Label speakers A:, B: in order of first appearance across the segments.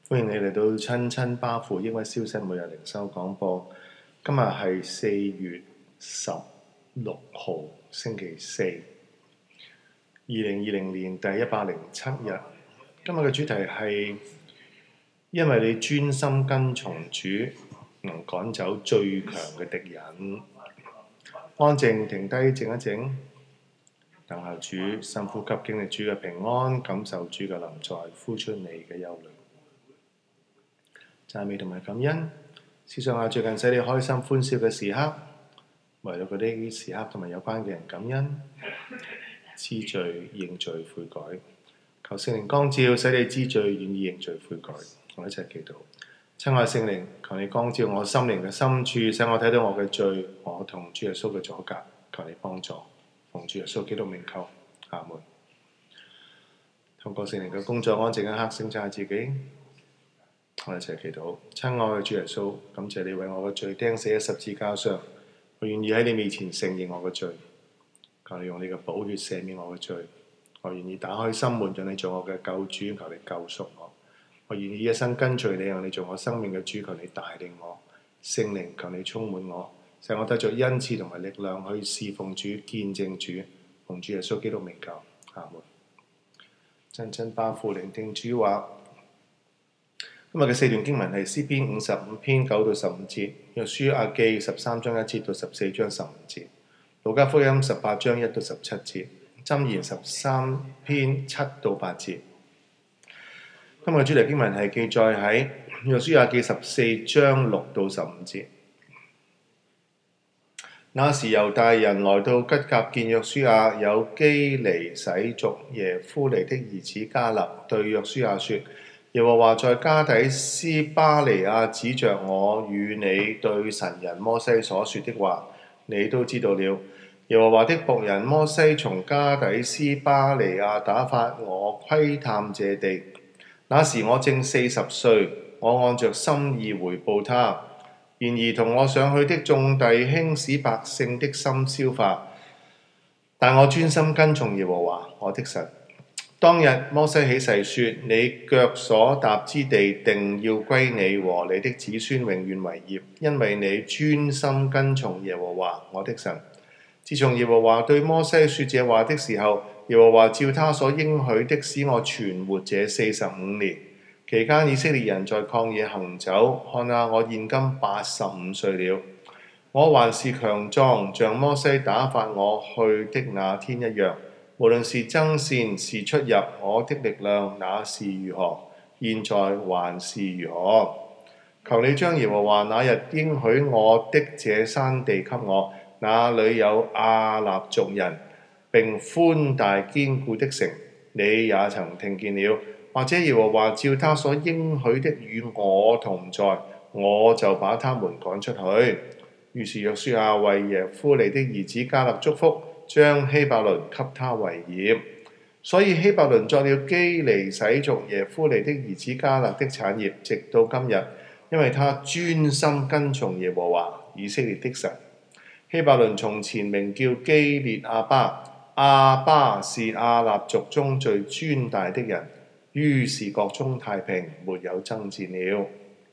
A: 歡迎你嚟到親親巴父英文消息每日靈修廣播。今日係4月16號，星期四，2020年第107日。今日嘅主題係因為你專心跟從主，能趕走最強嘅敵人。安靜停低靜一靜，等候主，深呼吸，經歷主嘅平安，感受主嘅臨在，呼出你嘅憂慮。讚美同埋感恩，思想下最近使你開心歡笑嘅時刻，為到嗰啲時刻同埋有關嘅人感恩，知罪認罪悔改，求聖靈光照，使你知罪願意認罪悔改。我一齊祈禱，親愛聖靈，求你光照我心靈嘅深處，使我睇到我嘅罪，我同主耶穌嘅阻隔，求你幫助，奉主耶穌基督名求，阿門。透過聖靈嘅工作，安靜一刻，省察自己。我一齊祈禱，親愛嘅主耶穌，感謝你為我嘅罪釘死喺十字架上，我願意喺你面前承認我嘅罪，求你用你嘅寶血赦免我嘅罪，我願意打開心門，讓你做我嘅救主，求你救贖我，我願意一生跟隨你，讓你做我生命嘅主，求你帶領我，聖靈求你充滿我，使我得着恩賜同埋力量去侍奉主、見證主，奉主耶穌基督名求，阿門。親親巴父聆聽主話。今日嘅四段經文係詩篇55篇9到15節，約書亞記13章1節到14章15節，路加福音18章1到17節，箴言13篇7到8節。今日嘅主題經文係記載喺約書亞記14章6到15節。那時猶大人來到吉甲見約書亞，有基尼洗族耶夫尼的兒子迦勒對約書亞說：耶和華在加底斯巴尼亞指着我與你對神人摩西所說的話，你都知道了。耶和華的僕人摩西從加底斯巴尼亞打發我窺探這地，那時我正40歲，我按着心意回報他。然而同我上去的眾弟兄使百姓的心消化，但我專心跟從耶和華我的神。當日摩西起誓說：你腳所踏之地，定要歸你和你的子孫永遠為業，因為你專心跟從耶和華我的神。自從耶和華對摩西說這話的時候，耶和華照他所應許的使我存活這45年。期間以色列人在曠野行走，看啊，我現今85歲了，我還是強壯，像摩西打發我去的那天一樣。無論是爭戰是出入，我的力量那是如何，現在還是如何。求你將耶和華那日應許我的這山地給我，那裏有亞納族人，並寬大堅固的城，你也曾聽見了。或者耶和華照他所應許的與我同在，我就把他們趕出去。於是約書亞為耶夫尼的兒子迦勒祝福，將希伯倫給他為業，所以希伯倫作了基尼洗族耶夫尼的兒子迦勒的產業，直到今日，因為他專心跟從耶和華以色列的神。希伯倫從前名叫基列亞巴，亞巴是亞納族中最尊大的人。於是國中太平，沒有爭戰了。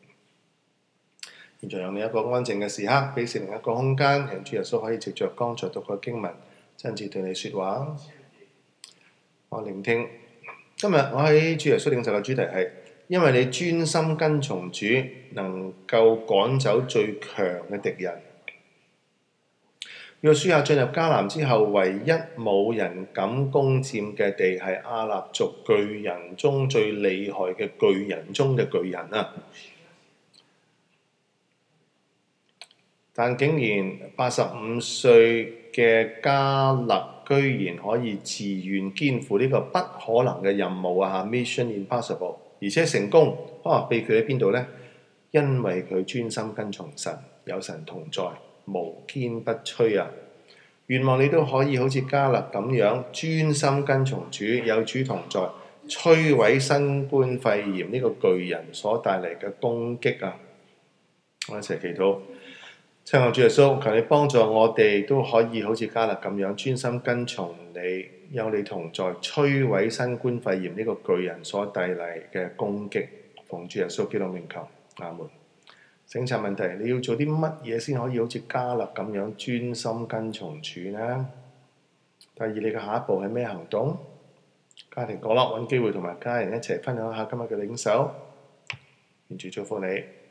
A: 現在讓你一個安靜嘅時刻，俾聖靈一個空間，讓主耶穌可以藉着剛才讀嘅經文，親自對你說話。我聆聽。今日我喺主耶穌領受嘅主題係：因為你專心跟從主，能夠趕走最強嘅敵人。約書亞進入迦南之後，唯一冇人敢攻佔嘅地係亞納族巨人中最厲害嘅巨人中嘅巨人啊！但竟然85歲嘅迦勒居然可以自願肩負呢個不可能嘅任務啊 ！Mission Impossible， 而且成功。秘訣喺邊度呢？因為佢專心跟從神，有神同在，無堅不摧啊！願望你都可以好似迦勒咁樣專心跟從主，有主同在，摧毀新冠肺炎呢個巨人所帶嚟嘅攻擊啊！我一齊祈禱，親愛主耶穌，求你幫助我哋都可以好似迦勒咁樣專心跟從你，有你同在，摧毀新冠肺炎呢個巨人所帶嚟嘅攻擊。 奉主耶穌基督名求，阿門。省察問題，你要做啲乜嘢先可以好似迦勒咁樣專心跟從主呢？第二，你嘅下一步係咩行動？家庭角落揾機會同埋家人一齊分享下今日嘅領受，願主祝福你。